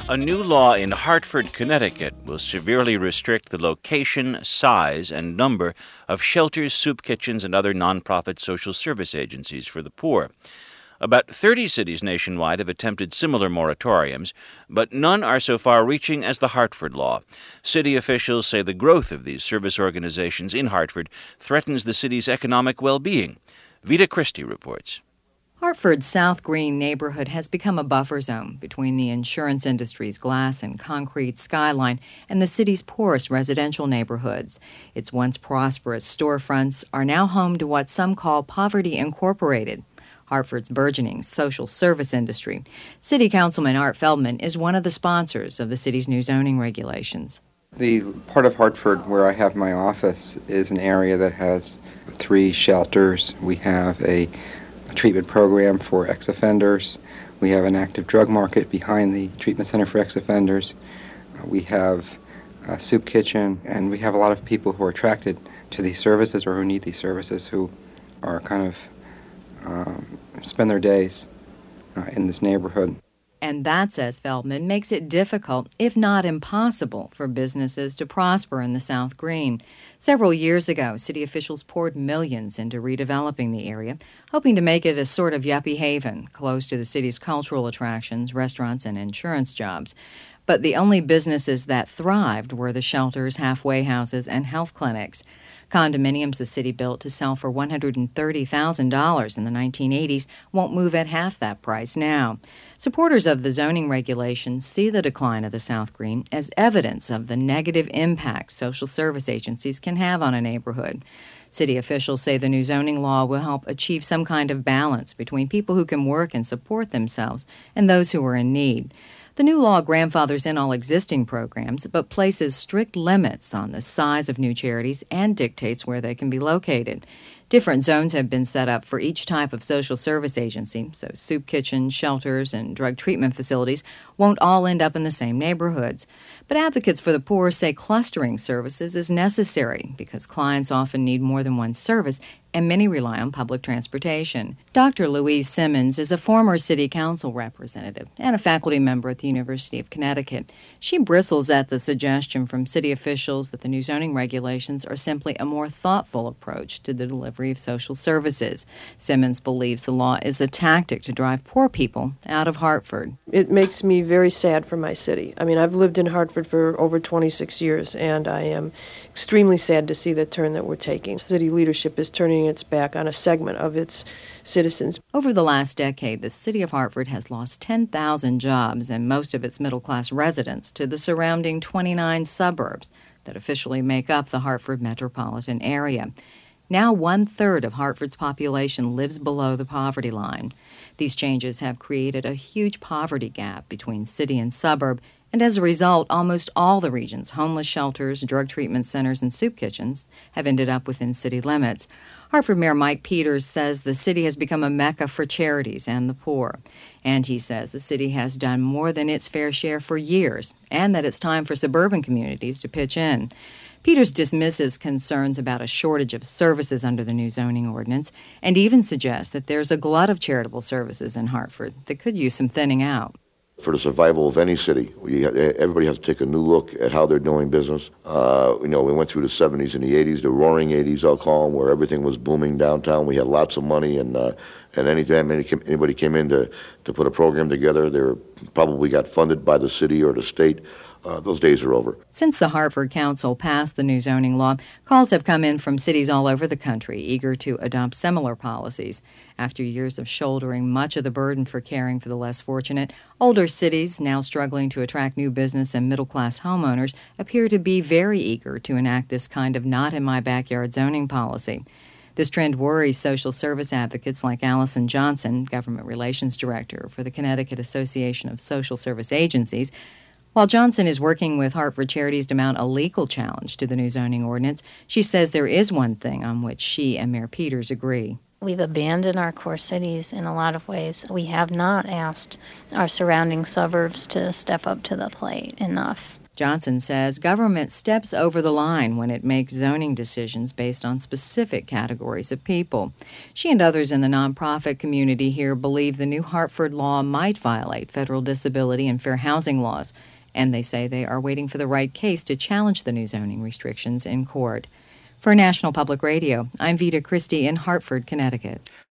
A new law in Hartford, Connecticut will severely restrict the location, size, and number of shelters, soup kitchens, and other nonprofit social service agencies for the poor. About 30 cities nationwide have attempted similar moratoriums, but none are so far-reaching as the Hartford law. City officials say the growth of these service organizations in Hartford threatens the city's economic well-being. Vita Christie reports. Hartford's South Green neighborhood has become a buffer zone between the insurance industry's glass and concrete skyline and the city's poorest residential neighborhoods. Its once prosperous storefronts are now home to what some call Poverty Incorporated, Hartford's burgeoning social service industry. City Councilman Art Feldman is one of the sponsors of the city's new zoning regulations. The part of Hartford where I have my office is an area that has 3 shelters. We have a treatment program for ex-offenders. We have an active drug market behind the treatment center for ex-offenders. We have a soup kitchen, and we have a lot of people who are attracted to these services or who need these services who are kind of spend their days in this neighborhood. And that, says Feldman, makes it difficult, if not impossible, for businesses to prosper in the South Green. Several years ago, city officials poured millions into redeveloping the area, hoping to make it a sort of yuppie haven, close to the city's cultural attractions, restaurants, and insurance jobs. But the only businesses that thrived were the shelters, halfway houses, and health clinics. Condominiums the city built to sell for $130,000 in the 1980s won't move at half that price now. Supporters of the zoning regulations see the decline of the South Green as evidence of the negative impact social service agencies can have on a neighborhood. City officials say the new zoning law will help achieve some kind of balance between people who can work and support themselves and those who are in need. The new law grandfathers in all existing programs, but places strict limits on the size of new charities and dictates where they can be located. Different zones have been set up for each type of social service agency, so soup kitchens, shelters, and drug treatment facilities won't all end up in the same neighborhoods. But advocates for the poor say clustering services is necessary because clients often need more than one service, and many rely on public transportation. Dr. Louise Simmons is a former city council representative and a faculty member at the University of Connecticut. She bristles at the suggestion from city officials that the new zoning regulations are simply a more thoughtful approach to the delivery of social services. Simmons believes the law is a tactic to drive poor people out of Hartford. It makes me very sad for my city. I mean, I've lived in Hartford for over 26 years, and I am extremely sad to see the turn that we're taking. City leadership is turning its back on a segment of its citizens. Over the last decade, the city of Hartford has lost 10,000 jobs and most of its middle-class residents to the surrounding 29 suburbs that officially make up the Hartford metropolitan area. Now 1/3 of Hartford's population lives below the poverty line. These changes have created a huge poverty gap between city and suburb, and as a result, almost all the region's homeless shelters, drug treatment centers, and soup kitchens have ended up within city limits. Hartford Mayor Mike Peters says the city has become a mecca for charities and the poor. And he says the city has done more than its fair share for years, and that it's time for suburban communities to pitch in. Peters dismisses concerns about a shortage of services under the new zoning ordinance and even suggests that there's a glut of charitable services in Hartford that could use some thinning out. For the survival of any city, everybody has to take a new look at how they're doing business. We went through the 70s and the 80s, the roaring 80s, I'll call them, where everything was booming downtown. We had lots of money, and anytime anybody came in to put a program together, they probably got funded by the city or the state. Those days are over. Since the Hartford Council passed the new zoning law, calls have come in from cities all over the country eager to adopt similar policies. After years of shouldering much of the burden for caring for the less fortunate, older cities, now struggling to attract new business and middle-class homeowners, appear to be very eager to enact this kind of not-in-my-backyard zoning policy. This trend worries social service advocates like Allison Johnson, Government Relations Director for the Connecticut Association of Social Service Agencies. While Johnson is working with Hartford Charities to mount a legal challenge to the new zoning ordinance, she says there is one thing on which she and Mayor Peters agree. We've abandoned our core cities in a lot of ways. We have not asked our surrounding suburbs to step up to the plate enough. Johnson says government steps over the line when it makes zoning decisions based on specific categories of people. She and others in the nonprofit community here believe the new Hartford law might violate federal disability and fair housing laws, and they say they are waiting for the right case to challenge the new zoning restrictions in court. For National Public Radio, I'm Vita Christie in Hartford, Connecticut.